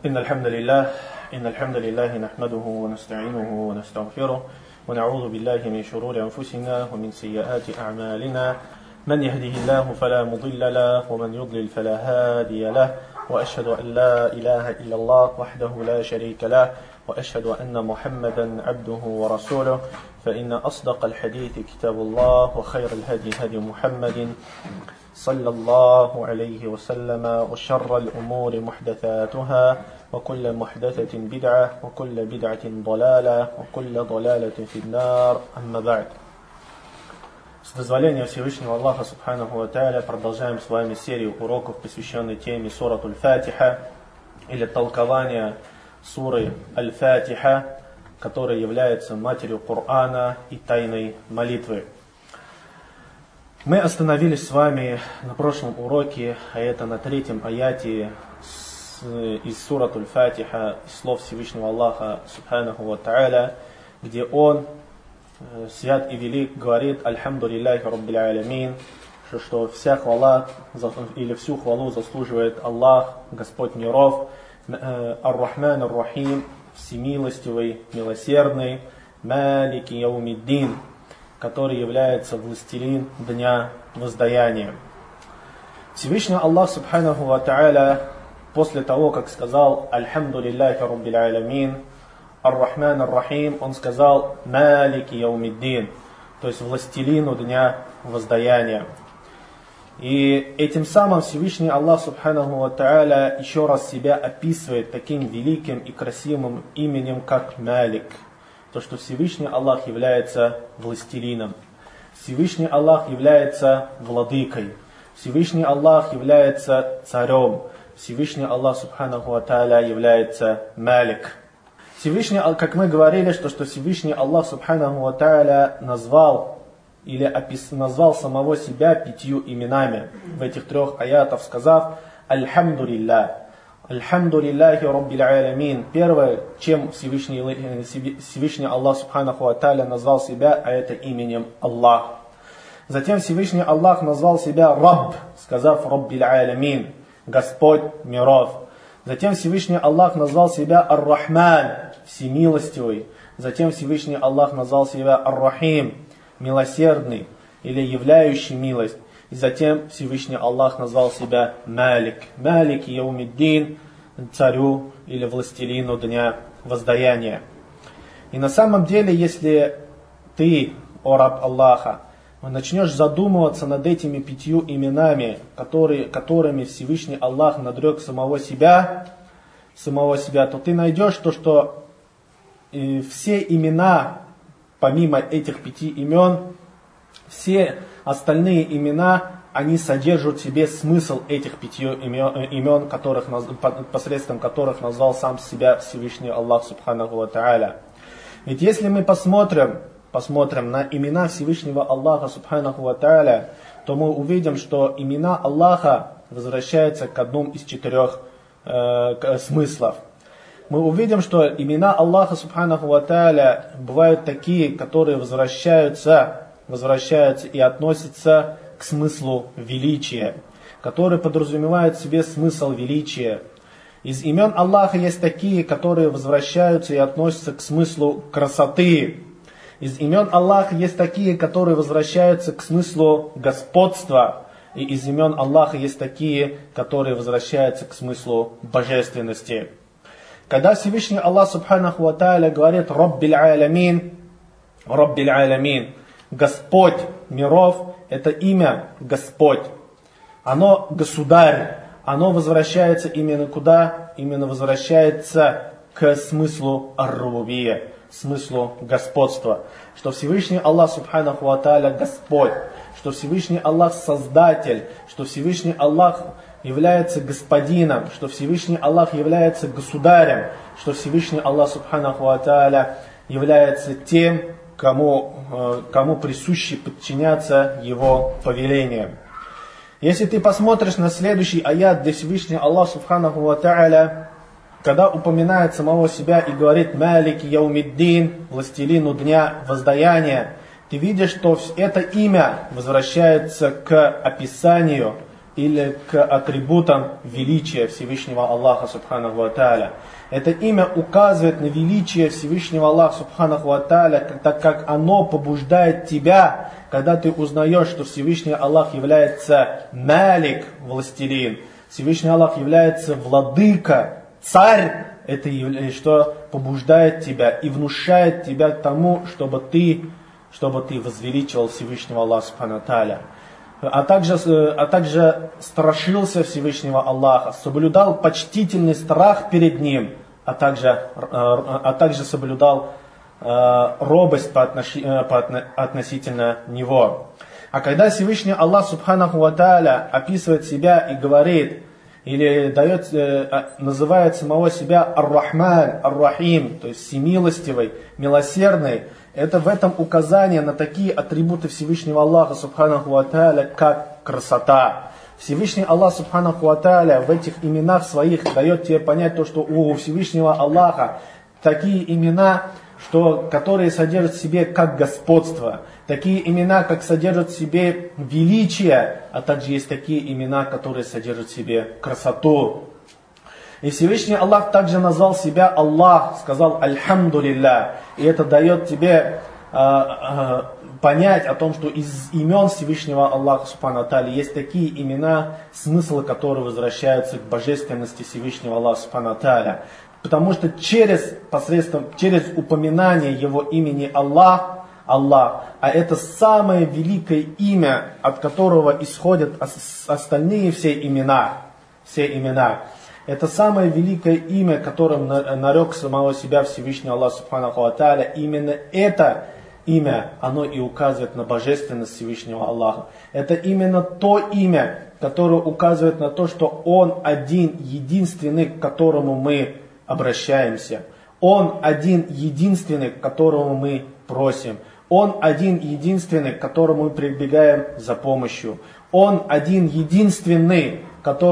إن الحمد لله نحمده ونستعينه ونستغفره ونعوذ بالله من شرور أنفسنا ومن سيئات أعمالنا من يهده الله فلا مضل له ومن يضلل فلا هادي له وأشهد أن لا إله إلا الله وحده لا شريك له وأشهد أن محمدا عبده ورسوله فإن أصدق الحديث كتاب الله وخير الهدي هدي محمد صلى الله عليه وسلم وشر الأمور محدثاتها وكل محدثة بدعة وكل بدعة ضلالة وكل ضلالة في النار أما بعد. С дозволения Всевышнего Аллаха Субханаху ва Тааля продолжаем с вами серию уроков, посвященной теме Сурат Аль-Фатиха или толкования суры Аль-Фатиха, которая является матерью Корана и тайной молитвы. Мы остановились с вами на прошлом уроке, а это на 3-м аяте из Сурат Аль-Фатиха, из слов Всевышнего Аллаха Субханаху ва Тааля, где Он, свят и велик, говорит: «Альхамду лилляхи раббил алямин», что вся хвала или всю хвалу заслуживает Аллах, Господь миров, Ар-Рахман Ар-Рахим, всемилостивый, милосердный, Малики Яумиддин, который является властелин дня воздаяния. Всевышний Аллах Субханаху ва Тааля, после того, как сказал «Альхамду лилляхи раббил алямин», Ар-Рахман Ар-Рахим, он сказал «Малики Яумиддин», то есть властелину дня воздаяния. И этим самым Всевышний Аллах Субханаху ва Тааля еще раз себя описывает таким великим и красивым именем, как Малик. То, что Всевышний Аллах является властелином. Всевышний Аллах является владыкой. Всевышний Аллах является царем. Всевышний Аллах Субханаху ва Тааля является Малик. Всевышний, как мы говорили, что Всевышний Аллах Субханаху ва Тааля назвал самого себя 5 именами в этих 3 аятах, сказав «Альхамду лилля». «Альхамду лилляхи раббил алямин». Первое, чем Всевышний Аллах Субханаху ва Тааля назвал себя, а это именем Аллах. Затем Всевышний Аллах назвал себя Рабб, сказав «Раббил алямин», Господь миров. Затем Всевышний Аллах назвал себя Ар-Рахман, всемилостивый. Затем Всевышний Аллах назвал себя Ар-Рахим, милосердный или являющий милость. И затем Всевышний Аллах назвал себя Малик, Малик Яумиддин, царю или властелину дня воздаяния. И на самом деле, если ты, о раб Аллаха, начнешь задумываться над этими 5 именами, которыми Всевышний Аллах надрек самого себя, то ты найдешь то, что все имена, помимо этих 5 имен, все остальные имена, они содержат в себе смысл этих 5 имен, посредством которых назвал сам себя Всевышний Аллах Субханаху ва Тааля. Ведь если мы посмотрим на имена Всевышнего Аллаха Субханаху ва Тааля, то мы увидим, что имена Аллаха возвращаются к одному из 4 смыслов. Мы увидим, что имена Аллаха Субханаху ва Тааля бывают такие, которые возвращаются и относятся к смыслу величия, которые подразумевают в себе смысл величия. Из имен Аллаха есть такие, которые возвращаются и относятся к смыслу красоты. Из имен Аллаха есть такие, которые возвращаются к смыслу господства. И из имен Аллаха есть такие, которые возвращаются к смыслу божественности. Когда Всевышний Аллах Субханаху ва Тааля говорит «Раббил алямин», Господь миров, это имя Господь. Оно государь. Оно возвращается именно куда? Именно возвращается к смыслу ар-рубубия, смыслу господства. Что Всевышний Аллах Субханаху ва Тааля Господь, что Всевышний Аллах Создатель, что Всевышний Аллах является господином, что Всевышний Аллах является государем, что Всевышний Аллах Субханаху ва Тааля является тем, кому присуще подчиняться Его повелениям. Если ты посмотришь на следующий аят, где Всевышний Аллах Субханаху ва Тааля, когда упоминает самого себя и говорит «Малики Яумиддин», властелину дня воздаяния, ты видишь, что это имя возвращается к описанию или к атрибутам величия Всевышнего Аллаха Субханаху ва Тааля. Это имя указывает на величие Всевышнего Аллаха Субханаху ва Тааля, так как оно побуждает тебя, когда ты узнаешь, что Всевышний Аллах является Малик, властелин, Всевышний Аллах является владыка, царь, это что побуждает тебя и внушает тебя к тому, чтобы ты возвеличивал Всевышнего Аллаха Субханаху ва Тааля. А также страшился Всевышнего Аллаха, соблюдал почтительный страх перед Ним, а также соблюдал робость относительно Него. А когда Всевышний Аллах Субханаху ва Тааля описывает себя и говорит, или называет самого себя Ар-Рахман, Ар-Рахим, то есть всемилостивый, милосердный, это в этом указание на такие атрибуты Всевышнего Аллаха Субханаху ва Тааля, как красота. Всевышний Аллах Субханаху ва Тааля в этих именах своих дает тебе понять то, что у Всевышнего Аллаха такие имена, которые содержат в себе как господство, такие имена, как содержат в себе величие, а также есть такие имена, которые содержат в себе красоту. И Всевышний Аллах также назвал себя Аллах, сказал «Альхамдулилля». И это дает тебе понять о том, что из имен Всевышнего Аллаха Субхану Тааля есть такие имена, смыслы которых возвращаются к божественности Всевышнего Аллаха Субхану Тааля. Потому что через упоминание Его имени Аллах, а это самое великое имя, от которого исходят остальные все имена. Это самое великое имя, которым нарек самого себя Всевышний Аллах Субханаху ва Тааля. Именно это имя, оно и указывает на божественность Всевышнего Аллаха. Это именно то имя, которое указывает на то, что Он один, единственный, к которому мы обращаемся. Он один, единственный, к которому мы просим. Он один, единственный, к которому мы прибегаем за помощью. Он один, единственный,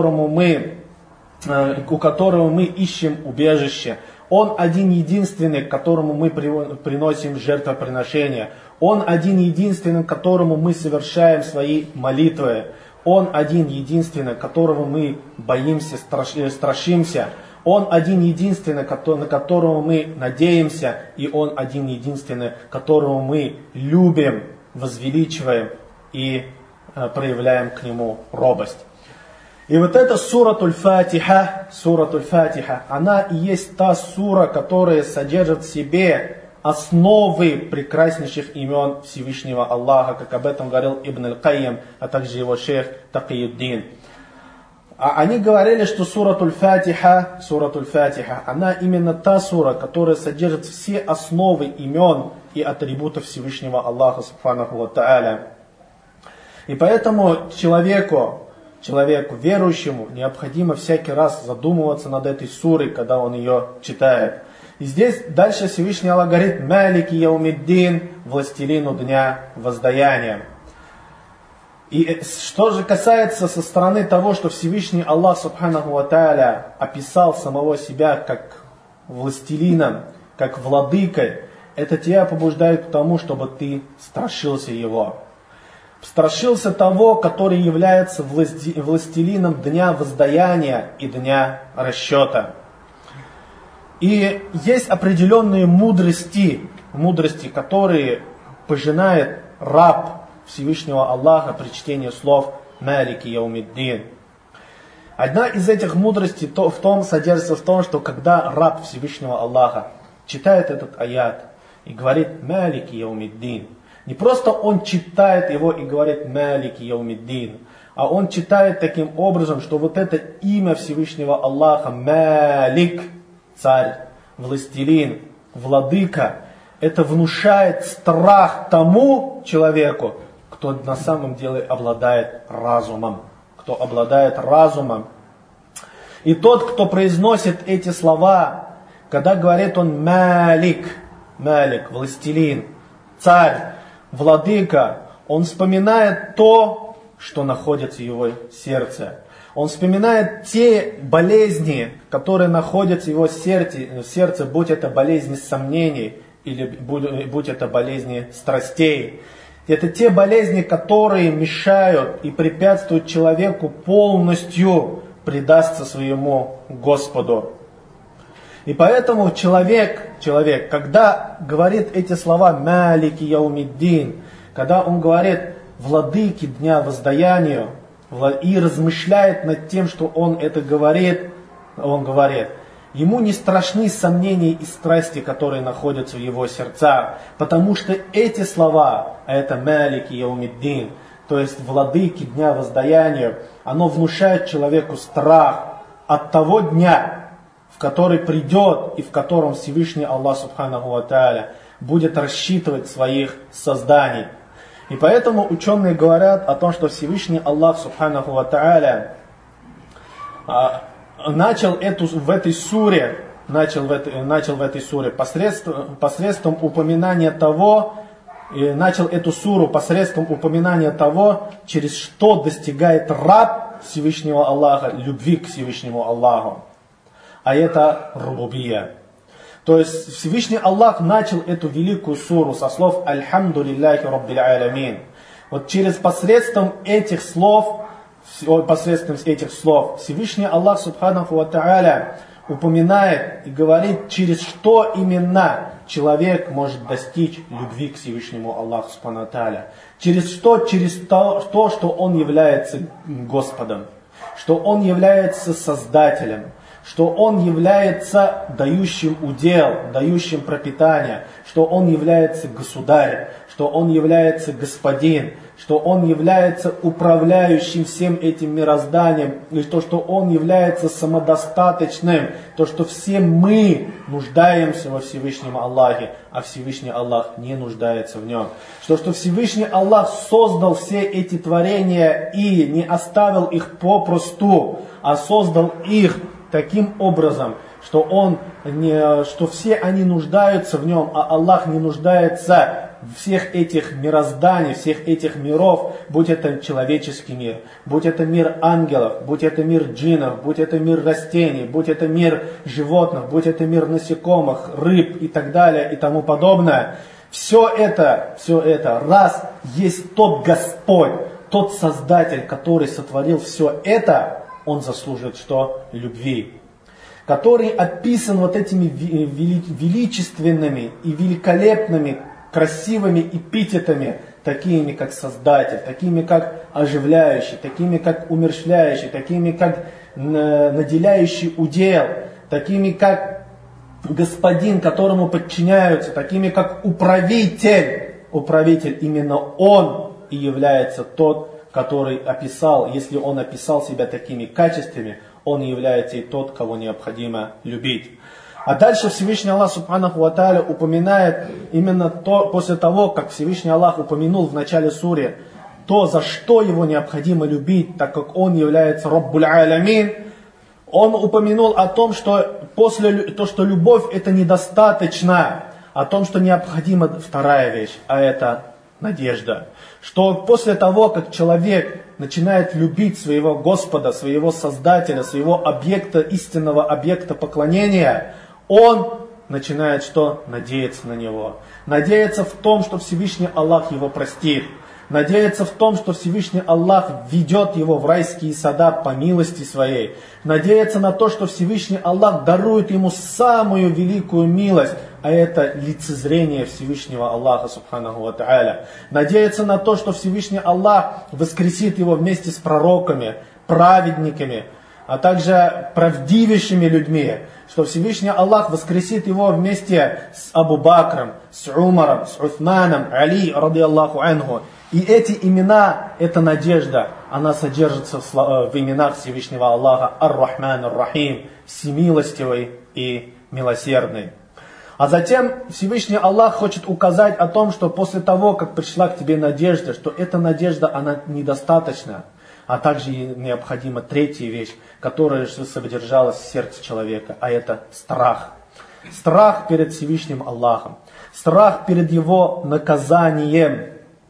у которого мы ищем убежище. Он один единственный, к которому мы приносим жертвоприношения. Он один единственный, к которому мы совершаем свои молитвы. Он один единственный, которого мы боимся, страшимся. Он один единственный, на которого мы надеемся. И Он один единственный, которого мы любим, возвеличиваем и проявляем к Нему робость. И вот эта суратуль Фатиха, она и есть та сура, которая содержит в себе основы прекраснейших имен Всевышнего Аллаха, как об этом говорил Ибн Аль-Кайям, а также его шейх Такийуддин. Они говорили, что суратуль Фатиха, она именно та сура, которая содержит все основы имен и атрибутов Всевышнего Аллаха Субханаху ва Тааля. И поэтому человеку, верующему, необходимо всякий раз задумываться над этой сурой, когда он ее читает. И здесь дальше Всевышний Аллах говорит «Малики яумиддин», властелину дня воздаяния. И что же касается со стороны того, что Всевышний Аллах Субханаху ва Тааля описал самого себя как властелином, как владыкой, это тебя побуждает к тому, чтобы ты страшился Его. Страшился того, который является властелином дня воздаяния и дня расчета. И есть определенные мудрости, которые пожинает раб Всевышнего Аллаха при чтении слов «Малики яумиддин». Одна из этих мудростей содержится в том, что когда раб Всевышнего Аллаха читает этот аят и говорит «Малики яумиддин», не просто он читает его и говорит «Малики яумиддин», а он читает таким образом, что вот это имя Всевышнего Аллаха «Малик», царь, властелин, владыка, это внушает страх тому человеку, кто на самом деле обладает разумом. И тот, кто произносит эти слова, когда говорит он «Малик», властелин, царь, владыка, он вспоминает то, что находится в его сердце. Он вспоминает те болезни, которые находятся в его сердце, будь это болезни сомнений или будь это болезни страстей. Это те болезни, которые мешают и препятствуют человеку полностью предаться своему Господу. И поэтому человек, когда говорит эти слова «Малики яумиддин», когда он говорит «Владыки дня воздаянию», и размышляет над тем, что он это говорит, он говорит, ему не страшны сомнения и страсти, которые находятся в его сердцах, потому что эти слова, а это «Малики яумиддин», то есть «Владыки дня воздаяния», оно внушает человеку страх от того дня, в который придет и в котором Всевышний Аллах Субханаху ва Тааля будет рассчитывать своих созданий. И поэтому ученые говорят о том, что Всевышний Аллах Субханаху ва Тааля начал в этой суре посредством упоминания того, начал эту суру посредством упоминания того, через что достигает раб Всевышнего Аллаха любви к Всевышнему Аллаху. А это рубубия. То есть Всевышний Аллах начал эту великую суру со слов «Альхамду лилляхи раббил алямин». Вот посредством этих слов Всевышний Аллах Субханаху ва Тааля упоминает и говорит, через что именно человек может достичь любви к Всевышнему Аллаху Субханаху ва Тааля. Через то, что он является Господом, что он является Создателем, что он является дающим удел, дающим пропитание, что он является государем, что он является господин, что он является управляющим всем этим мирозданием, и то, что он является самодостаточным, то, что все мы нуждаемся во Всевышнем Аллахе, а Всевышний Аллах не нуждается в нем. Что Всевышний Аллах создал все эти творения и не оставил их попросту, а создал их таким образом, что все они нуждаются в нем, а Аллах не нуждается в всех этих мирозданий, всех этих миров, будь это человеческий мир, будь это мир ангелов, будь это мир джиннов, будь это мир растений, будь это мир животных, будь это мир насекомых, рыб и так далее и тому подобное. Все это, раз есть тот Господь, тот Создатель, который сотворил все это, он заслуживает что? Любви. Который описан вот этими величественными и великолепными, красивыми эпитетами, такими как Создатель, такими как оживляющий, такими как умерщвляющий, такими как наделяющий удел, такими как господин, которому подчиняются, такими как управитель. Управитель, именно он и является тот, который описал, если он описал себя такими качествами, он является и тот, кого необходимо любить. А дальше Всевышний Аллах Субханаху ва Тааля упоминает именно то, после того, как Всевышний Аллах упомянул в начале суре, то, за что его необходимо любить, так как он является Раббуль алямин, он упомянул о том, что что любовь это недостаточно, о том, что необходима вторая вещь, а это надежда. Что после того, как человек начинает любить своего Господа, своего Создателя, своего объекта, истинного объекта поклонения, он начинает что? Надеяться на Него. Надеяться в том, что Всевышний Аллах его простит. Надеяться в том, что Всевышний Аллах ведет его в райские сада по милости своей. Надеяться на то, что Всевышний Аллах дарует ему самую великую милость, а это лицезрение Всевышнего Аллаха Субханаху ва Тааля. Надеяться на то, что Всевышний Аллах воскресит его вместе с пророками, праведниками, а также правдивейшими людьми, что Всевышний Аллах воскресит его вместе с Абу Бакром, с Умаром, с Уthманом, Али, ради Аллаху анху. И эти имена, эта надежда, она содержится в именах Всевышнего Аллаха Ар-Рахман Ар-Рахим, всемилостивый и милосердный. А затем Всевышний Аллах хочет указать о том, что после того, как пришла к тебе надежда, что эта надежда, она недостаточна, а также необходима третья вещь, которая же содержалась в сердце человека, а это страх. Страх перед Всевышним Аллахом, страх перед Его наказанием,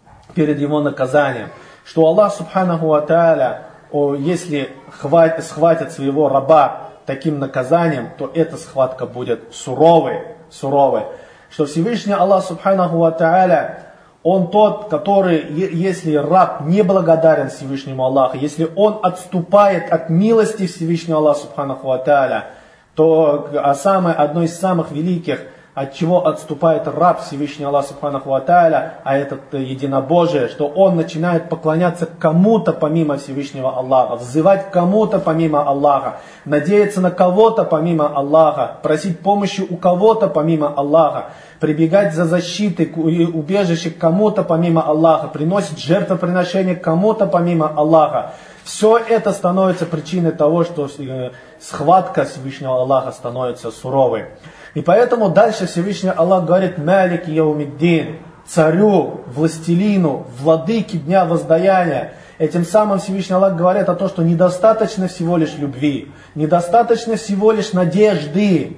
что Аллах Субханаху ва Тааля, если схватит своего раба таким наказанием, то эта схватка будет суровой. Что Всевышний Аллах Субханаху ва Тааля, Он тот, который, если раб не благодарен Всевышнему Аллаху, если он отступает от милости Всевышнего Аллаха Субханаху ва Тааля, то одно из самых великих, от чего отступает раб Всевышнего Аллаха Субханаху ва Тааля, а это единобожие, что он начинает поклоняться кому-то помимо Всевышнего Аллаха, взывать кому-то помимо Аллаха, надеяться на кого-то помимо Аллаха, просить помощи у кого-то помимо Аллаха, прибегать за защитой и убежище к кому-то помимо Аллаха, приносить жертвоприношение кому-то помимо Аллаха. Все это становится причиной того, что схватка Всевышнего Аллаха становится суровой. И поэтому дальше Всевышний Аллах говорит: «Малик яумиддин», царю, властелину, владыке дня воздаяния. Этим самым Всевышний Аллах говорит о том, что недостаточно всего лишь любви, недостаточно всего лишь надежды.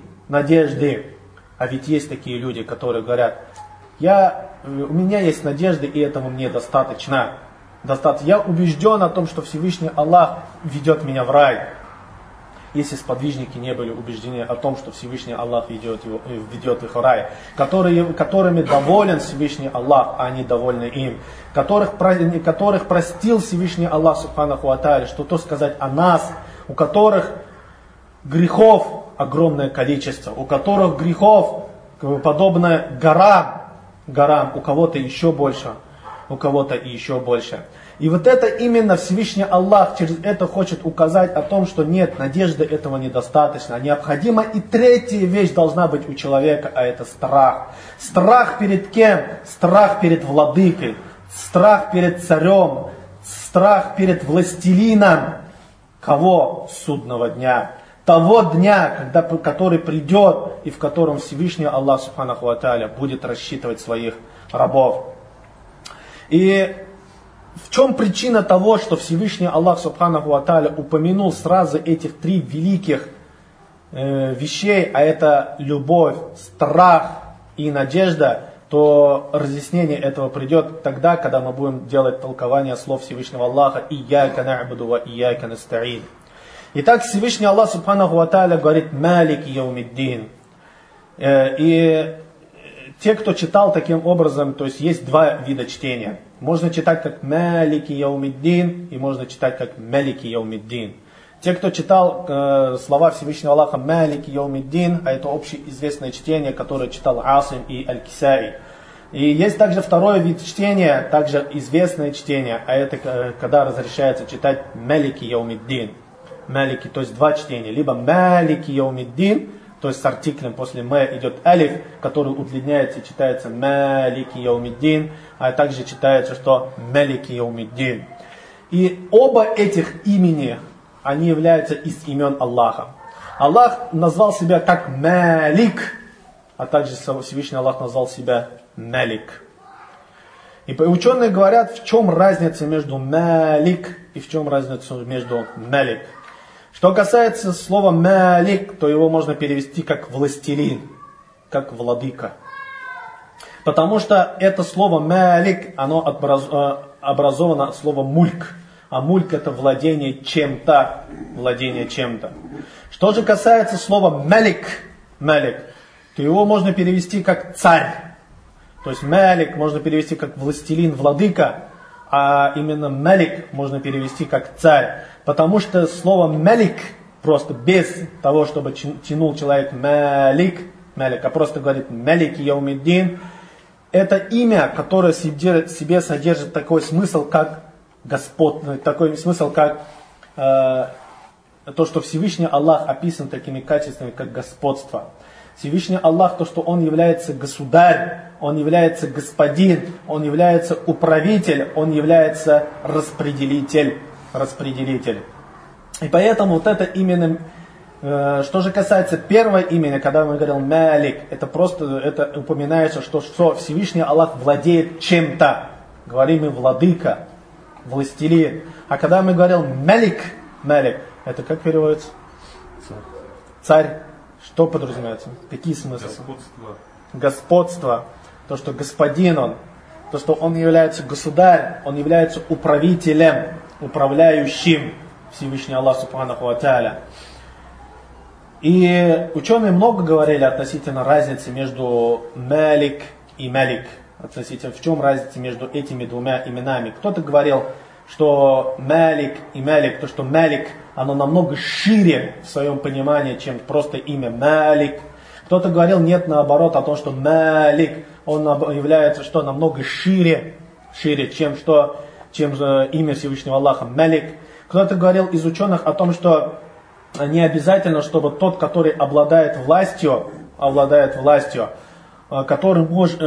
А ведь есть такие люди, которые говорят: у меня есть надежды, и этого мне достаточно. Я убежден о том, что Всевышний Аллах ведет меня в рай. Если сподвижники не были убеждены о том, что Всевышний Аллах ведет их в рай, которыми доволен Всевышний Аллах, а они довольны им, которых простил Всевышний Аллах Субханаху ва Тааля, что то сказать о нас, у которых грехов огромное количество, у которых грехов подобно горам, у кого-то еще больше, у кого-то и еще больше. И вот это именно Всевышний Аллах через это хочет указать о том, что нет, надежды этого недостаточно. Необходима и третья вещь должна быть у человека, а это страх. Страх перед кем? Страх перед владыкой, страх перед царем, страх перед властелином. Кого? Судного дня. Того дня, который придет и в котором Всевышний Аллах Субханаху ва Тааля будет рассчитывать своих рабов. И в чем причина того, что Всевышний Аллах Субханаху ва Тааля упомянул сразу этих три великих вещей, а это любовь, страх и надежда, то разъяснение этого придет тогда, когда мы будем делать толкование слов Всевышнего Аллаха: «Ияка на'буду ва ияка наста'ин». Итак, Всевышний Аллах Субханаху ва Тааля говорит: «Малик яумиддин». И те, кто читал таким образом, то есть есть два вида чтения. Можно читать как «Малики яумиддин» и можно читать как «Малики яумиддин». Те, кто читал слова Всевышнего Аллаха «Малики яумиддин», а это общеизвестное чтение, которое читал Асим и Аль-Кисаи. И есть также второй вид чтения, также известное чтение, а это когда разрешается читать «Малики яумиддин». Малики, то есть два чтения. Либо «Малики яумиддин», то есть с артиклем после «м» идет алиф, который удлиняется и читается «Малики яумиддин», а также читается, что «Малики яумиддин». И оба этих имени, они являются из имен Аллаха. Аллах назвал себя как «Малик», а также Всевышний Аллах назвал себя «Малик». И ученые говорят, в чем разница между «Малик» и в чем разница между «Малик». Что касается слова «малик», то его можно перевести как «властелин», как «владыка». Потому что это слово «малик», оно образовано от слова «мульк». А мульк — это владение чем-то. Что же касается слова «малик», то его можно перевести как «царь». То есть «малик» можно перевести как «властелин», «владыка». А именно «малик» можно перевести как «царь». Потому что слово «малик» просто без того, чтобы тянул человек «малик», а просто говорит «малики яумиддин», это имя, которое в себе содержит такой смысл, как Господь, такой смысл, как то, что Всевышний Аллах описан такими качествами, как господство. Всевышний Аллах, то, что Он является государь, Он является господин, Он является управитель, Он является распределитель. И поэтому вот это именно, что же касается первого имени, когда мы говорим «Малик», это упоминается, что Всевышний Аллах владеет чем-то. Говорим мы «владыка», «властелин». А когда мы говорим «Малик», это как переводится? Царь. Что подразумевается? Какие смыслы? Господство. То, что господин Он. То, что Он является государь. Он является управителем, управляющим. Всевышний Аллах Субханаху ва Тааля. И ученые много говорили относительно разницы между Малик и Малик. относительно, в чем разница между этими двумя именами. Кто-то говорил, что Малик и Малик, то, что Малик, оно намного шире в своем понимании, чем просто имя Малик. Кто-то говорил, нет, наоборот, о том, что Малик, он является что намного шире, чем имя Всевышнего Аллаха, Малик. Кто-то говорил из ученых о том, что не обязательно, чтобы тот, который обладает властью, который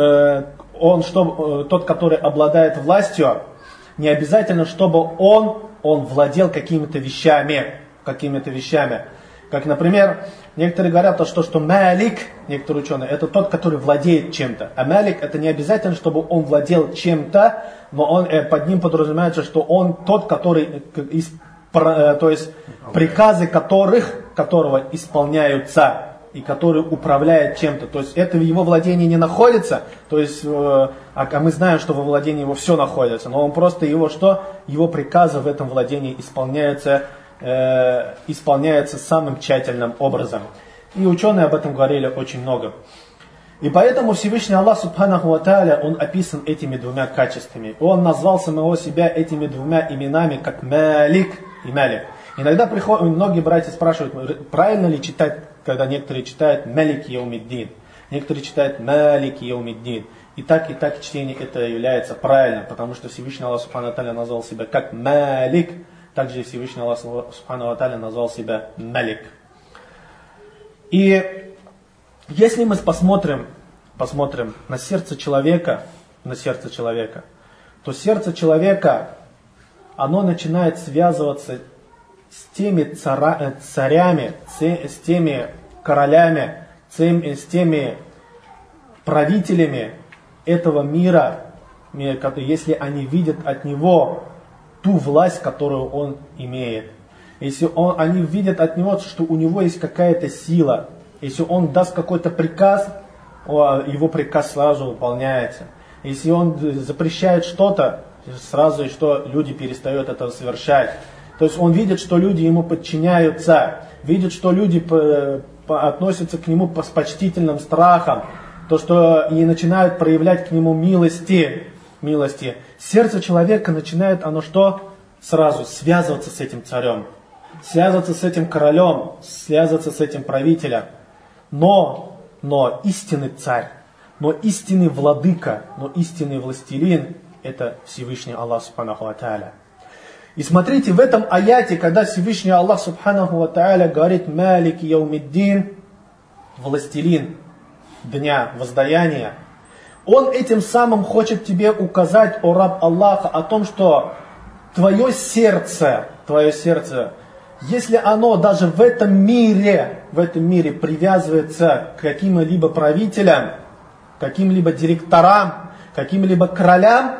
тот, который обладает властью, не обязательно, чтобы он владел какими-то вещами. Как, например, некоторые говорят, что Малик, некоторые ученые, это тот, который владеет чем-то. А Малик, это не обязательно, чтобы он владел чем-то, но под ним подразумевается, что он тот, который, то есть приказы которого исполняются, и который управляет чем-то. То есть это в его владении не находится, то есть, а мы знаем, что во владении его все находится, но он просто его приказы в этом владении исполняются самым тщательным образом. И ученые об этом говорили очень много. И поэтому Всевышний Аллах Субханаху ва Тааля, он описан этими двумя качествами. Он назвал самого себя этими двумя именами, как Малик и Малик. Иногда многие братья спрашивают, правильно ли читать, когда некоторые читают Малик Яумиддин, некоторые читают Малик Яумиддин. И так чтение это является правильным, потому что Всевышний Аллах Субханаху ва Тааля назвал себя как Малик, также Всевышний Аллах Субханаху ва Тааля назвал себя Малик. И если мы посмотрим на сердце человека, то сердце человека, оно начинает связываться с теми царями, с теми королями, с теми правителями этого мира, если они видят от него ту власть, которую он имеет. Если они видят от него, что у него есть какая-то сила, если он даст какой-то приказ, его приказ сразу выполняется. Если он запрещает что-то, сразу что люди перестают это совершать. То есть он видит, что люди ему подчиняются, видит, что люди относятся к нему с почтительным страхом, то, что и начинают проявлять к нему милости. Сердце человека начинает сразу связываться с этим царем, связываться с этим королем, связываться с этим правителем. Но истинный царь, но истинный владыка, но истинный властелин — это Всевышний Аллах Субханаху ва Тааля. И смотрите, в этом аяте, когда Всевышний Аллах Субханаху ва Тааля говорит Малик Яумиддин, властелин дня воздаяния, он этим самым хочет тебе указать, о раб Аллаха, о том, что твое сердце, если оно даже в этом мире привязывается к каким-либо правителям, каким-либо директорам, каким-либо королям,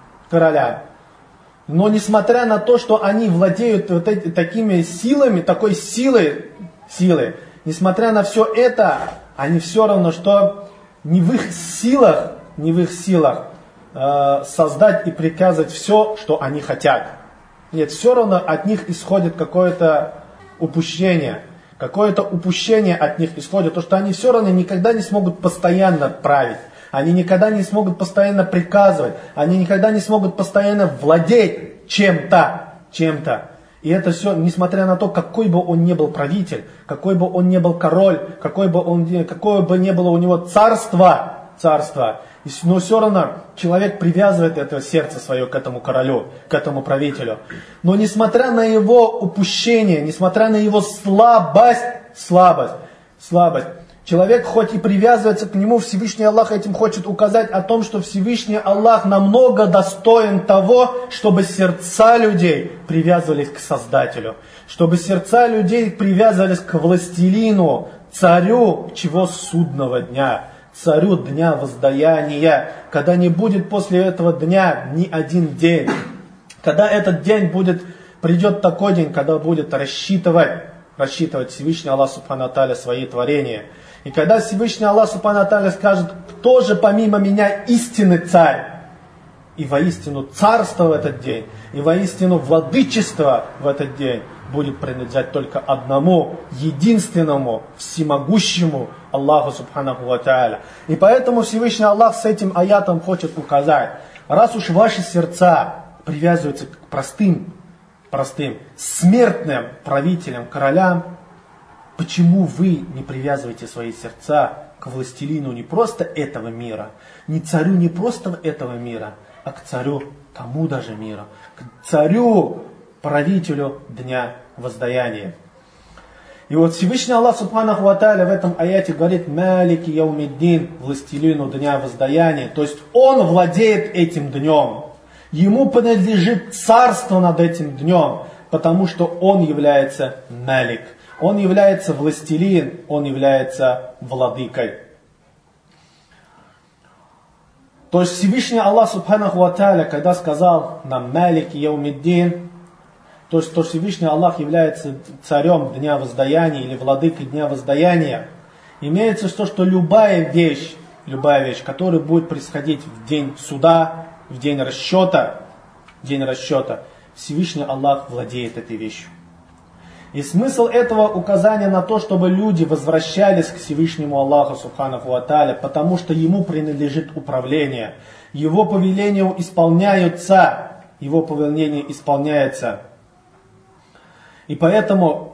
но несмотря на то, что они владеют такими силами, такой силой, несмотря на все это, они все равно, что не в их силах создать и приказать все, что они хотят. Нет, все равно от них исходит какое-то упущение от них исходит, то, что они все равно никогда не смогут постоянно править, они никогда не смогут постоянно приказывать, они никогда не смогут постоянно владеть чем-то. И это все, несмотря на то, какой бы он ни был правитель, какой бы он ни был король, какое бы ни было у него царство, но все равно человек привязывает это сердце свое к этому королю, к этому правителю. Но несмотря на его упущение, несмотря на его слабость, человек хоть и привязывается к нему, Всевышний Аллах этим хочет указать о том, что Всевышний Аллах намного достоин того, чтобы сердца людей привязывались к Создателю, чтобы сердца людей привязывались к властелину, царю судного дня, царю дня воздаяния, когда не будет после этого дня ни один день, когда этот день придет такой день, когда будет рассчитывать Всевышний Аллах Субхану Тааля свои творения. И когда Всевышний Аллах Субхану Тааля скажет, кто же помимо меня истинный царь, и воистину царство в этот день, и воистину владычество в этот день, будет принадлежать только одному, единственному, всемогущему Аллаху Субханаху ва Тааля. И поэтому Всевышний Аллах с этим аятом хочет указать, раз уж ваши сердца привязываются к простым, смертным правителям, королям, почему вы не привязываете свои сердца к властелину не просто этого мира, не царю не просто этого мира, а к царю тому даже мира, к царю, правителю дня воздаяния. И вот Всевышний Аллах Субханаху ва Тааля в этом аяте говорит «Малики яумиддин», властелину дня воздаяния. То есть он владеет этим днем. Ему принадлежит царство над этим днем, потому что он является Малик. Он является властелин, он является владыкой. То есть Всевышний Аллах Субханаху ва Тааля, когда сказал нам «Малики яумиддин», то есть, что Всевышний Аллах является царем дня воздаяния или владыкой дня воздаяния, имеется то, что любая вещь, которая будет происходить в день суда, в день расчета, Всевышний Аллах владеет этой вещью. И смысл этого указания на то, чтобы люди возвращались к Всевышнему Аллаху Субханаху ва Тааля, потому что Ему принадлежит управление, Его повеления исполняются, И поэтому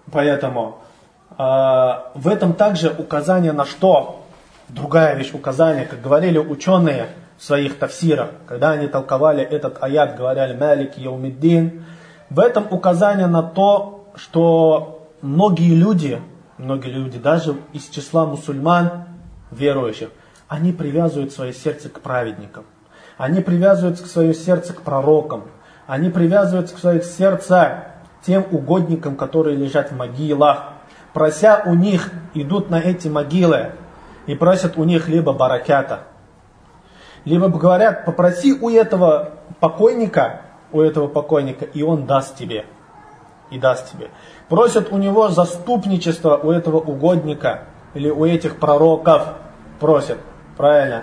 в этом также указание на что? Другая вещь указания, как говорили ученые в своих тафсирах, когда они толковали этот аят, говорили «Малики яумиддин», в этом указание на то, что многие люди, даже из числа мусульман, верующих, они привязывают свое сердце к праведникам, они привязывают свое сердце к пророкам, они привязывают свое сердце тем угодникам, которые лежат в могилах, прося у них, идут на эти могилы и просят у них либо баракята, либо говорят, попроси у этого покойника, и он даст тебе. Просят у него заступничество у этого угодника или у этих пророков. Просят, правильно.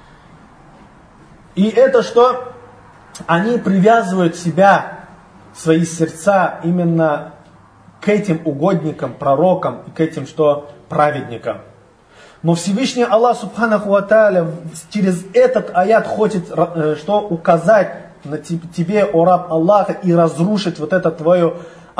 И это что? Они привязывают свои сердца именно к этим угодникам, пророкам и к этим праведникам. Но Всевышний Аллах Субханаху ва Тааля через этот аят хочет указать на тебе, о раб Аллаха, и разрушить вот эту твою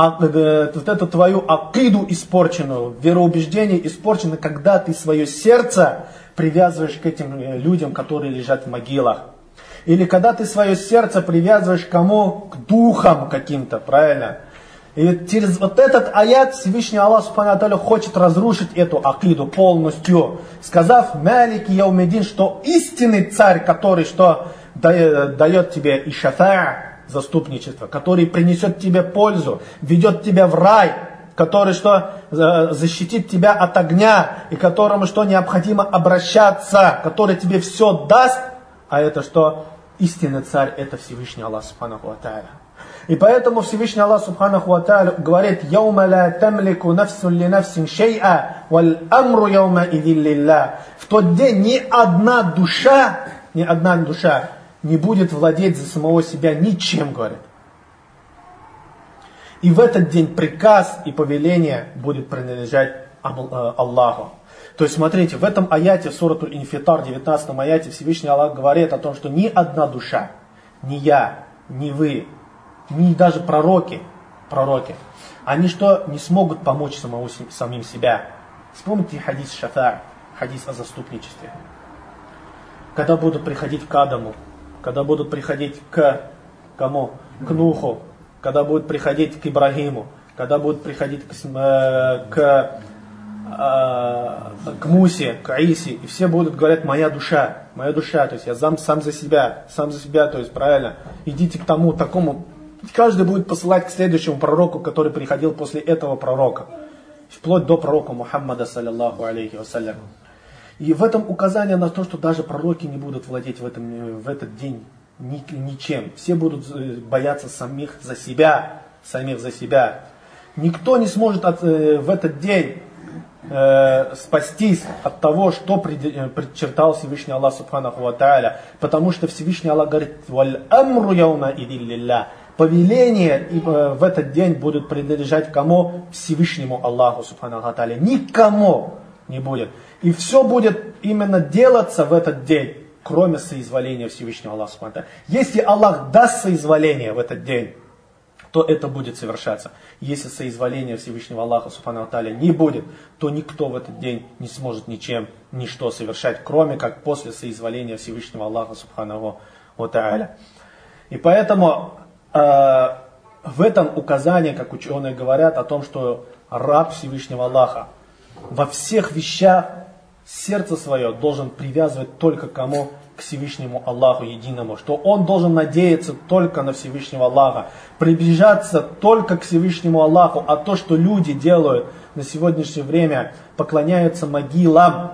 акиду испорченную, вероубеждение испорченное, когда ты свое сердце привязываешь к этим людям, которые лежат в могилах. Или когда ты свое сердце привязываешь к кому? К духам каким-то, правильно? И через вот этот аят Всевышний Аллах Субхану Тааля хочет разрушить эту акиду полностью, сказав «Малики яумиддин», что истинный царь, который дает тебе и шафаа, заступничество, который принесет тебе пользу, ведет тебя в рай, который защитит тебя от огня, и которому необходимо обращаться, который тебе все даст, а это истинный царь, это Всевышний Аллах Субханаху ва Тааля. И поэтому Всевышний Аллах Субханаху ва Тааля говорит: «Яума ла тамлику нафсун ли нафсин шей'a, валь амру яума идин лилля». В тот день ни одна душа не будет владеть за самого себя ничем, говорит. И в этот день приказ и повеление будет принадлежать Аллаху. То есть, смотрите, в этом аяте, в сурату Инфитар, 19 аяте, Всевышний Аллах говорит о том, что ни одна душа, ни я, ни вы, ни даже пророки, они не смогут помочь самим себя. Вспомните хадис шафаа, хадис о заступничестве. Когда будут приходить к Адаму, когда будут приходить к кому? К Нуху, когда будут приходить к Ибрагиму, когда будут приходить к Мусе, к Исе, и все будут говорить: моя душа, то есть я сам за себя, то есть правильно, идите к такому. Каждый будет посылать к следующему пророку, который приходил после этого пророка, вплоть до пророка Мухаммада, саллаллаху алейхи вассалям. И в этом указание на то, что даже пророки не будут владеть в этот день ничем. Все будут бояться самих за себя. Никто не сможет в этот день спастись от того, что предчертал Всевышний Аллах Субханаху ва Тааля. Потому что Всевышний Аллах говорит: «Валь амру яума идин лилля». Повеление в этот день будет принадлежать кому? Всевышнему Аллаху Субхану ва Тааля. Никому не будет. И все будет именно делаться в этот день, кроме соизволения Всевышнего Аллаха Субхану ва Тааля. Если Аллах даст соизволение в этот день, то это будет совершаться. Если соизволения Всевышнего Аллаха Субхану ва Тааля не будет, то никто в этот день не сможет ничто совершать, кроме как после соизволения Всевышнего Аллаха Субхану ва Тааля. И поэтому в этом указании, как ученые говорят, о том, что раб Всевышнего Аллаха во всех вещах сердце свое должен привязывать только кому? К Всевышнему Аллаху единому, что он должен надеяться только на Всевышнего Аллаха, приближаться только к Всевышнему Аллаху, а то, что люди делают на сегодняшнее время, поклоняются могилам,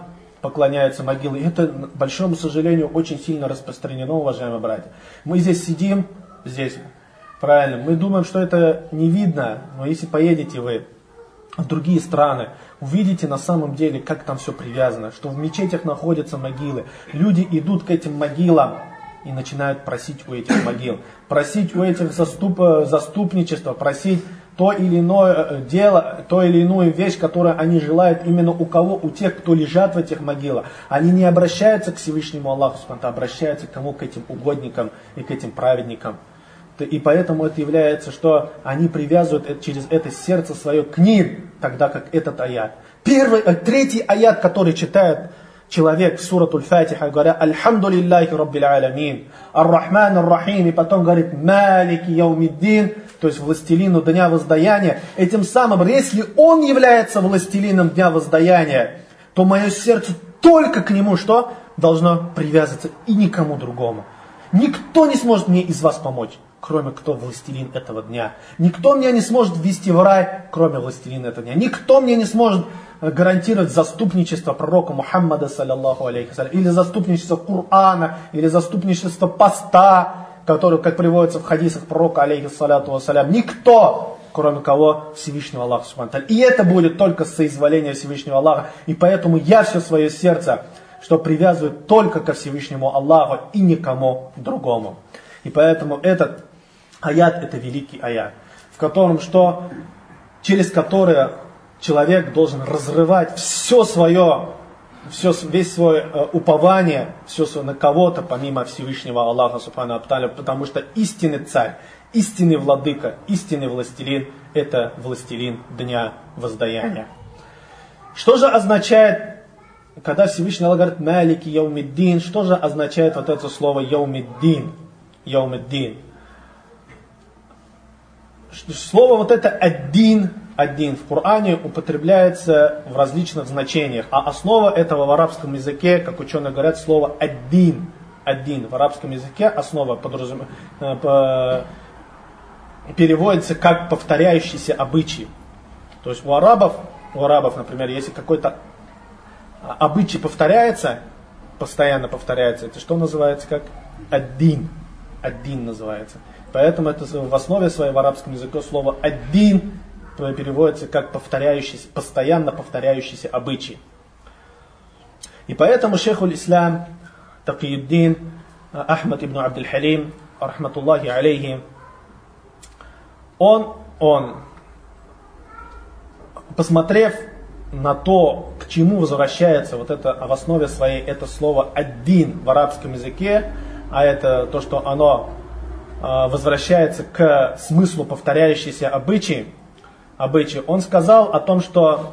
и это, к большому сожалению, очень сильно распространено, уважаемые братья. Мы здесь сидим, правильно, мы думаем, что это не видно, но если поедете вы в другие страны, увидите на самом деле, как там все привязано, что в мечетях находятся могилы. Люди идут к этим могилам и начинают просить у этих могил, просить у этих заступничества, просить то или иное дело, то или иную вещь, которую они желают именно у кого? У тех, кто лежат в этих могилах. Они не обращаются к Всевышнему Аллаху, обращаются к кому? К этим угодникам и к этим праведникам. И поэтому это является, что они привязывают через это сердце свое к ним, тогда как этот аят. Третий аят, который читает человек в сурату Аль-Фатиха, говоря «Альхамду лиллахи раббил аламин, ар-Рахман ар-Рахим», и потом говорит «Малики яумиддин», то есть властелину дня воздаяния. Этим самым, если он является властелином дня воздаяния, то мое сердце только к нему что? Должно привязаться и никому другому. Никто не сможет мне из вас помочь, кроме кто властелин этого дня. Никто меня не сможет ввести в рай, кроме властелина этого дня. Никто мне не сможет гарантировать заступничество пророка Мухаммада, саллаллаху алейхи вассалям, или заступничество Корана, или заступничество поста, который, как приводится в хадисах пророка, алейхи салату вассалям. Никто, кроме кого? Всевышнего Аллаха. И это будет только с соизволения Всевышнего Аллаха. И поэтому я все свое сердце, что привязывает только ко Всевышнему Аллаху и никому другому. И поэтому этот аят, это великий аят, в котором что? Через который человек должен разрывать весь свое упование, все свое на кого-то, помимо Всевышнего Аллаха, субхану ва тааля, потому что истинный царь, истинный владыка, истинный властелин, это властелин дня воздаяния. Что же означает, когда Всевышний Аллах говорит «Малики яумиддин», что же означает вот это слово «яумиддин»? Яумиддин. Слово вот это «аддин», в Коране употребляется в различных значениях, а основа этого в арабском языке, как ученые говорят, слово «аддин». В арабском языке основа переводится как повторяющийся обычай. То есть у арабов, например, если какой-то обычай постоянно повторяется, это что называется как аддин. Аддин называется. Поэтому это в основе своей в арабском языке слово аддин переводится как постоянно повторяющийся обычай. И поэтому шейхуль ислам Такиюддин Ахмад ибн Абдуль Халим, рахматуллахи алейхи, он, посмотрев на то, к чему возвращается вот это в основе своей это слово аддин в арабском языке, а это то, что оно возвращается к смыслу повторяющийся обычай, он сказал о том, что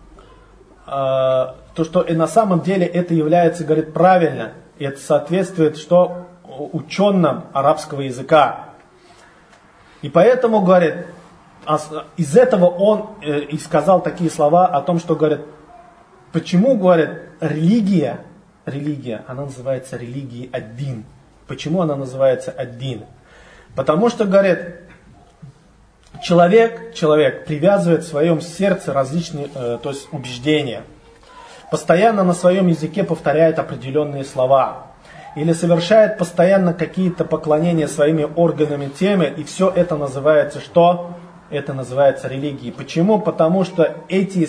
и на самом деле это является, говорит, правильно, и это соответствует что ученым арабского языка. И поэтому, говорит, из этого он и сказал такие слова о том, что, говорит, почему, говорит, религия, она называется религией аддин. Почему она называется аддин? Потому что, говорит, человек привязывает в своем сердце различные, то есть убеждения, постоянно на своем языке повторяет определенные слова, или совершает постоянно какие-то поклонения своими органами темы, и все это называется что? Это называется религией. Почему? Потому что эти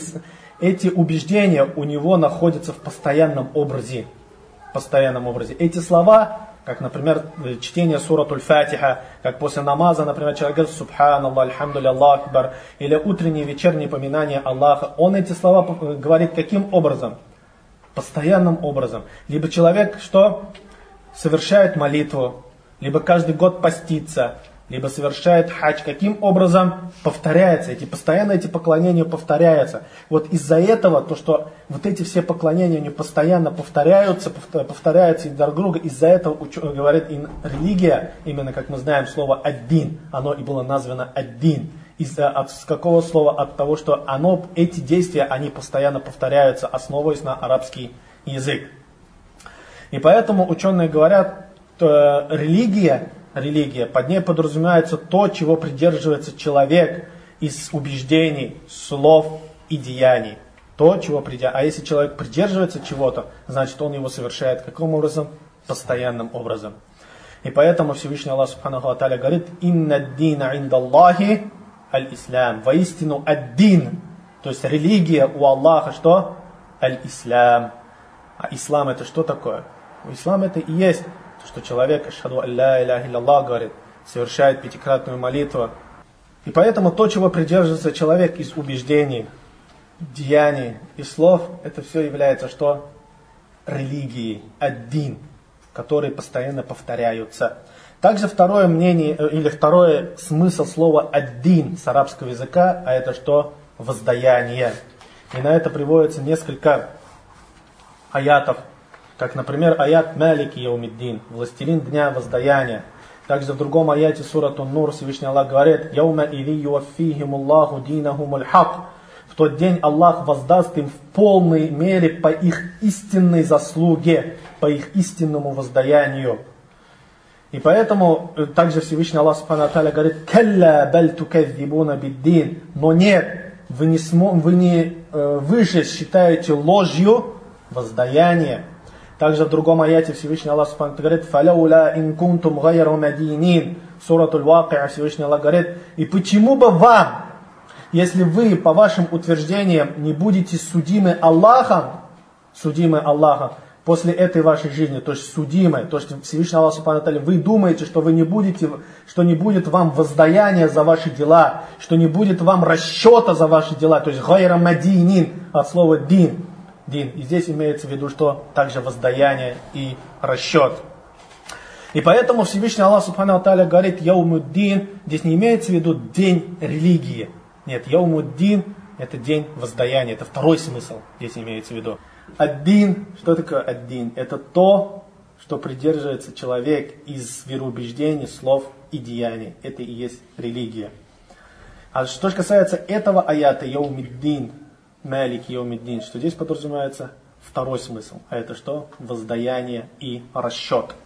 убеждения у него находятся в постоянном образе. Эти слова как, например, чтение суратуль Фатиха, как после намаза, например, человек говорит «Субханаллах, альхамдулилля, Аллаху акбар», или утреннее и вечернее поминание Аллаха. Он эти слова говорит каким образом? Постоянным образом. Либо человек, что совершает молитву, либо каждый год постится, либо совершает хадж. Каким образом повторяется? Постоянно эти поклонения повторяются. Вот из-за этого, то, что вот эти все поклонения они постоянно повторяются и друг друга, из-за этого говорит религия, именно как мы знаем слово «ад-дин», оно и было названо «ад-дин». С какого слова? От того, что эти действия, они постоянно повторяются, основываясь на арабский язык. И поэтому ученые говорят, что религия, под ней подразумевается то, чего придерживается человек из убеждений, слов и деяний. А если человек придерживается чего-то, значит он его совершает каким образом? Постоянным образом. И поэтому Всевышний Аллах Субханаху ва Тааля говорит: «Инна ад-дина индаллахи аль-ислам». Воистину ад-дин, то есть религия у Аллаха, что? Аль-ислам. А ислам это что такое? Ислам это и есть то, что человек ашхаду алла иляха илляллах говорит, совершает пятикратную молитву. И поэтому то, чего придерживается человек из убеждений, деяний и слов, это все является что? Религией, ад-дин, которые постоянно повторяются. Также второе мнение, или второй смысл слова ад-дин с арабского языка, а это что? Воздаяние. И на это приводится несколько аятов, как, например, аят «Малики яумиддин», «Властелин дня воздаяния». Также в другом аяте сурат Ан-Нур Всевышний Аллах говорит: «Яума или юаффихимуллаху динахумуль хак». В тот день Аллах воздаст им в полной мере по их истинной заслуге, по их истинному воздаянию. И поэтому также Всевышний Аллах Субхану ва Тааля говорит: «Калла баль туказзибуна биддин». Но нет, вы же считаете ложью воздаяние. Также в другом аяте Всевышний Аллах Субхану ва Тааля говорит: «Фалаула ин кунтум гайру мадинин». Суратуль Вакиа Всевышний Аллах говорит: «И почему бы вам, если вы по вашим утверждениям не будете судимы Аллахом, после этой вашей жизни, то есть судимой, то есть Всевышний Аллах Субхану ва Тааля, вы думаете, что не будет вам воздаяния за ваши дела, что не будет вам расчета за ваши дела, то есть гайра мадинин от слова дин». И здесь имеется в виду, что также воздаяние и расчет. И поэтому Всевышний Аллах Субхану ва Тааля говорит яумуддин, здесь не имеется в виду день религии. Нет, яумуддин это день воздаяния, это второй смысл здесь имеется в виду. Ад-дин, что такое ад-дин? Это то, что придерживается человек из вероубеждений, слов и деяний. Это и есть религия. А что же касается этого аята яумиддин, Малик яумиддин, что здесь подразумевается второй смысл. А это что? Воздаяние и расчет.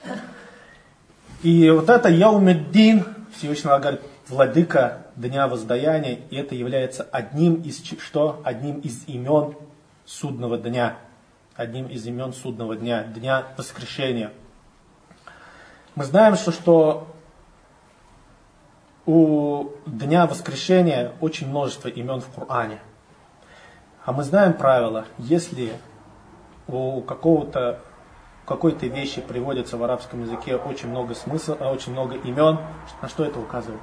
И вот это яумиддин, Всевышний говорит, владыка дня воздаяния, и это является одним из имен судного дня. Одним из имен судного дня, дня воскрешения. Мы знаем, что у дня воскрешения очень множество имен в Коране. А мы знаем правило: если у какой-то вещи приводится в арабском языке очень много имен, на что это указывает?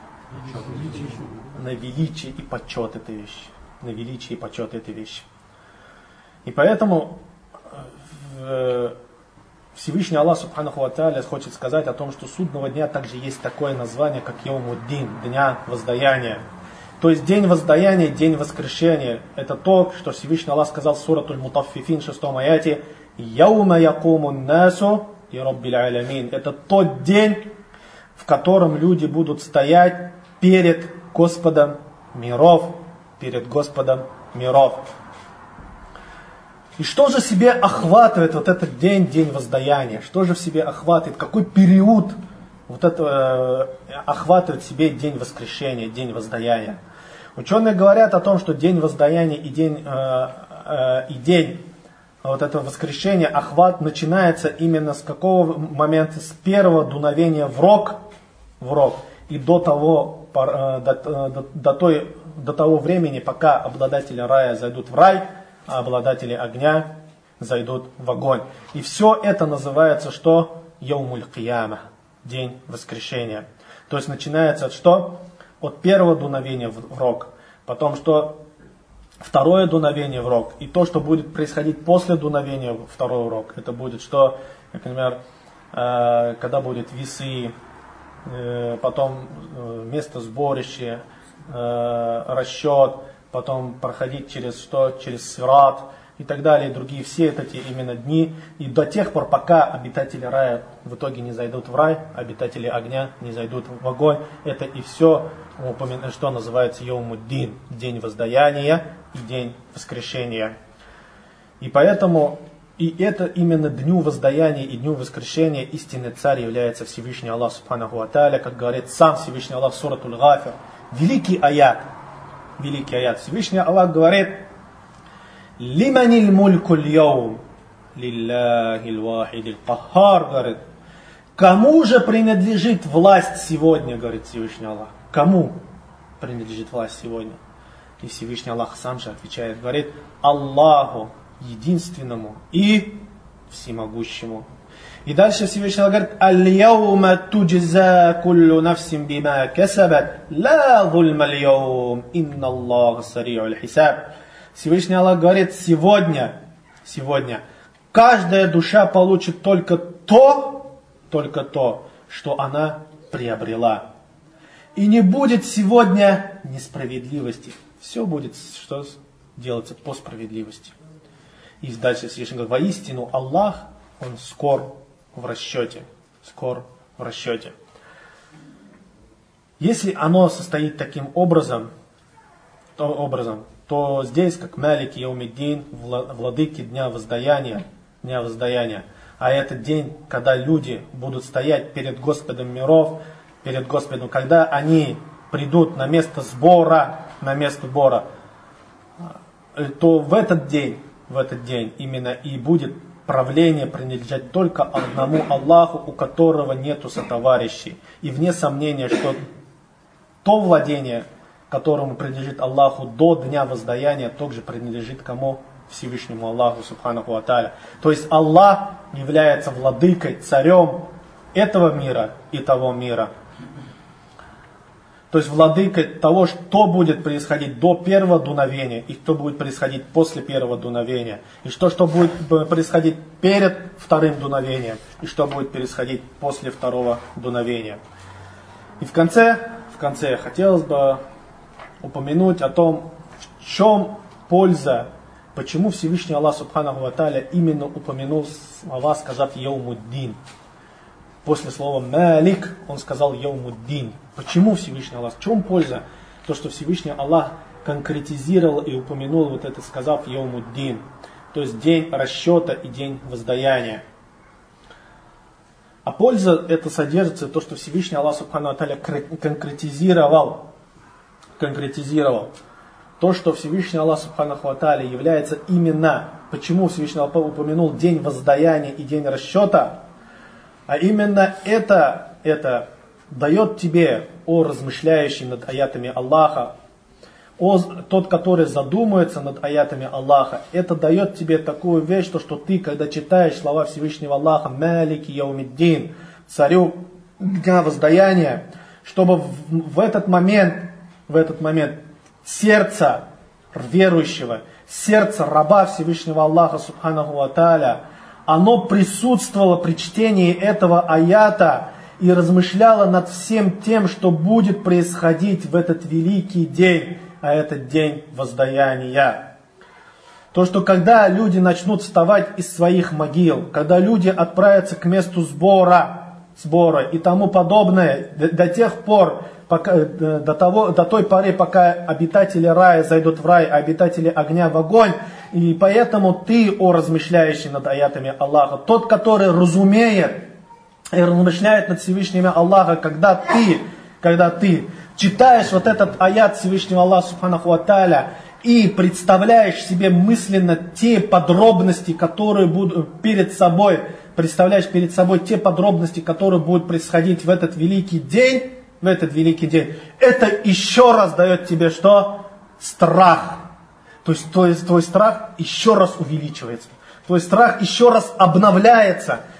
На величие и почет этой вещи. На величие и почет этой вещи. И поэтому Всевышний Аллах Субханаху ва Тааля хочет сказать о том, что судного дня также есть такое название, как Яумуддин, дня воздаяния. То есть день воздаяния, день воскрешения. Это то, что Всевышний Аллах сказал в суратуль Мутаффифин, 6 аяте: «Яума якумун насу и Раббил алямин». Это тот день, в котором люди будут стоять перед Господом миров. Перед Господом миров. И что же в себе охватывает вот этот день, день воздаяния? Что же в себе охватывает? Какой период вот это охватывает в себе день воскрешения, день воздаяния? Ученые говорят о том, что день воздаяния и день вот этого воскрешения, охват начинается именно с какого момента? С первого дуновения в рог и до того времени, пока обладатели рая зайдут в рай, а обладатели огня зайдут в огонь. И все это называется что? Яумуль Кияма, день воскрешения. То есть начинается от что? От первого дуновения в рог, потом что? Второе дуновение в рог, и то, что будет происходить после дуновения второго рог. Это будет что? Например, когда будет весы, потом место сборища, расчет, потом проходить через что? Через сират и так далее, и другие все эти именно дни. И до тех пор, пока обитатели рая в итоге не зайдут в рай, обитатели огня не зайдут в огонь. Это и все, что называется Йоумуддин, день воздаяния и день воскрешения. И поэтому, и это именно дню воздаяния и дню воскрешения истинный царь является Всевышний Аллах Субханаху ва Тааля, как говорит сам Всевышний Аллах в Суратуль Гафир. Великий аят. Всевышний Аллах говорит: «Лиманиль мулькуль яум, лилляхиль вахидиль каххар», говорит. Кому же принадлежит власть сегодня, говорит Всевышний Аллах. Кому принадлежит власть сегодня? И Всевышний Аллах сам же отвечает, говорит: Аллаху, единственному и всемогущему. И дальше Всевышний Аллах говорит: «Аль-яума туджза куллу нафсин бима касабат, ла зульма аль-яум, инна Аллаха сари'уль хисаб». Всевышний Аллах говорит: сегодня каждая душа получит только то, что она приобрела. И не будет сегодня несправедливости. Все будет что делаться по справедливости. И дальше Всевышний говорит: воистину Аллах, Он скор в расчете. Если оно состоит таким образом, то здесь, как Малик Яумиддин, владыки дня воздаяния, а это день, когда люди будут стоять перед Господом миров, перед Господом, когда они придут на место сбора, то в этот день именно и будет правление принадлежать только одному Аллаху, у которого нету сотоварищей. И вне сомнения, что то владение, которому принадлежит Аллаху до дня воздаяния, также принадлежит кому? Всевышнему Аллаху Субханаху ва Тааля. То есть Аллах является владыкой, царем этого мира и того мира. То есть владыкой того, что будет происходить до первого дуновения и что будет происходить после первого дуновения. И что будет происходить перед вторым дуновением и что будет происходить после второго дуновения. И в конце хотелось бы упомянуть о том, в чем польза, почему Всевышний Аллах Субханаху ва Тааля именно упомянул слова, сказав Яумуддин. После слова Малик он сказал Яумуддин. Почему Всевышний Аллах? В чем польза? То, что Всевышний Аллах конкретизировал и упомянул вот это, сказав Яумуддин. То есть день расчета и день воздаяния. А польза это содержится, то, что Всевышний Аллах Субхану ва Тааля конкретизировал. То, что Всевышний Аллах Субханаху ва Тааля является именно, почему Всевышний Аллах упомянул день воздаяния и день расчета, а именно это дает тебе, о размышляющий над аятами Аллаха, тот, который задумается над аятами Аллаха, это дает тебе такую вещь, что ты, когда читаешь слова Всевышнего Аллаха, Малики Яумиддин, царю дня воздаяния, чтобы в этот момент сердце верующего, сердце раба Всевышнего Аллаха Субханаху ва Тааля, оно присутствовало при чтении этого аята и размышляло над всем тем, что будет происходить в этот великий день, а это день воздаяния. То, что когда люди начнут вставать из своих могил, когда люди отправятся к месту сбора и тому подобное, до тех пор, до той поры, пока обитатели рая зайдут в рай, а обитатели огня в огонь. И поэтому ты, о размышляющий над аятами Аллаха, тот, который разумеет и размышляет над Всевышними Аллаха, когда ты читаешь вот этот аят Всевышнего Аллаха Субханаху ва Тааля и представляешь себе мысленно те подробности, которые будут представляешь перед собой те подробности, которые будут происходить в этот великий день, это еще раз дает тебе что? Страх. То есть твой страх еще раз увеличивается. Твой страх еще раз обновляется.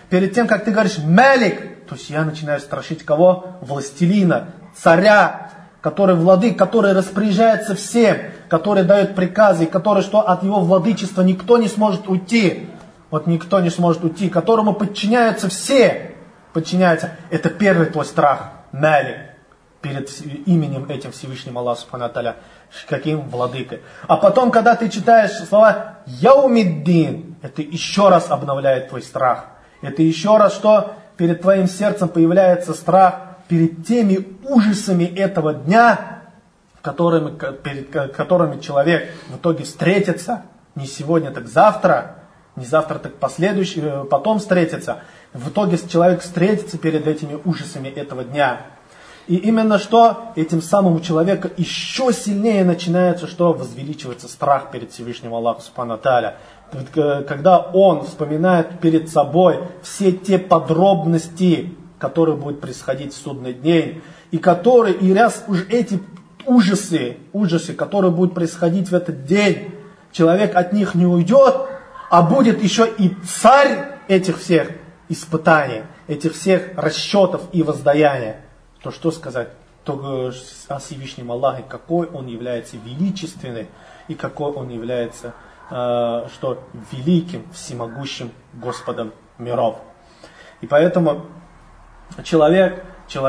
перед тем, как ты говоришь «Малик», то есть я начинаю страшить кого? Властелина, царя, который владык, который распоряжается всем, который дает приказы, который что от его владычества никто не сможет уйти. Вот никто не сможет уйти, которому подчиняются все. Подчиняются. Это первый твой страх. Малик. Перед именем этим Всевышним Аллаху Субхану Тааля. Каким владыкой. А потом, когда ты читаешь слова Яумиддин, это еще раз обновляет твой страх. Это еще раз, что перед твоим сердцем появляется страх перед теми ужасами этого дня, перед которыми человек в итоге встретится. Не сегодня, так завтра. Не завтра, так потом встретится. В итоге человек встретится перед этими ужасами этого дня. И именно что этим самым у человека еще сильнее начинается, что возвеличивается страх перед Всевышним Аллахом Субхану Тааля. Когда он вспоминает перед собой все те подробности, которые будут происходить в судный день, и раз уж эти ужасы, которые будут происходить в этот день, человек от них не уйдет, а будет еще и царь этих всех испытаний, этих всех расчетов и воздаяния, то что сказать о Всевышнем Аллахе, какой он является величественным и какой он является великим, всемогущим Господом миров. И поэтому человек.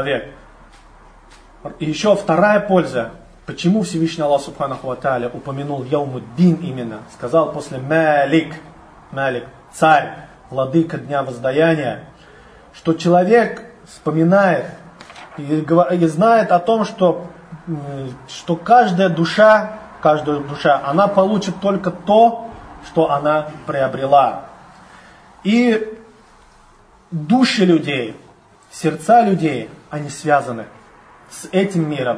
И еще вторая польза, почему Всевышний Аллах Субханаху ва Тааля упомянул Яумуддин именно, сказал после Малик, царь, владыка дня воздаяния, что человек вспоминает и знает о том, что каждая душа, она получит только то, что она приобрела. И души людей, сердца людей, они связаны с этим миром.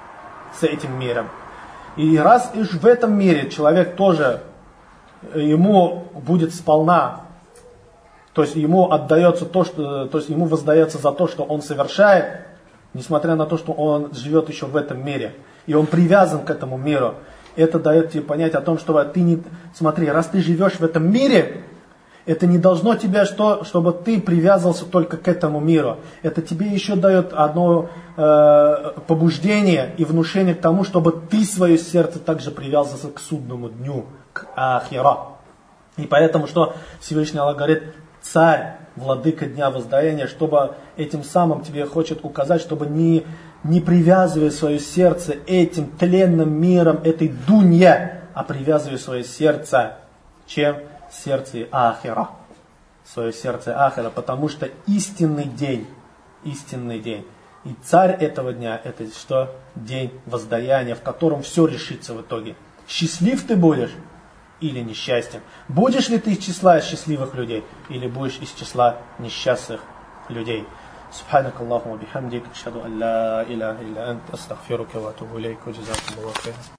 И раз уж в этом мире человек тоже, ему будет сполна, то есть ему ему воздается за то, что он совершает, несмотря на то, что он живет еще в этом мире, и он привязан к этому миру. Это дает тебе понять о том, что смотри, раз ты живешь в этом мире, это не должно тебя, чтобы ты привязывался только к этому миру. Это тебе еще дает одно побуждение и внушение к тому, чтобы ты свое сердце также привязался к судному дню, к ахира. И поэтому, что Всевышний Аллах говорит, царь, владыка дня воздаяния, чтобы этим самым тебе хочет указать, чтобы не привязывая свое сердце этим тленным миром, этой дунья, а привязывая свое сердце, чем? Сердце ахира. Свое сердце ахира, потому что истинный день. И царь этого дня, это что? День воздаяния, в котором все решится в итоге. Счастлив ты будешь или несчастен? Будешь ли ты из числа счастливых людей или будешь из числа несчастных людей? سبحانك اللهم وبحمدك أشهد أن لا إله إلا أنت أستغفرك وأتوب إليك وجزاكم الله خيرا.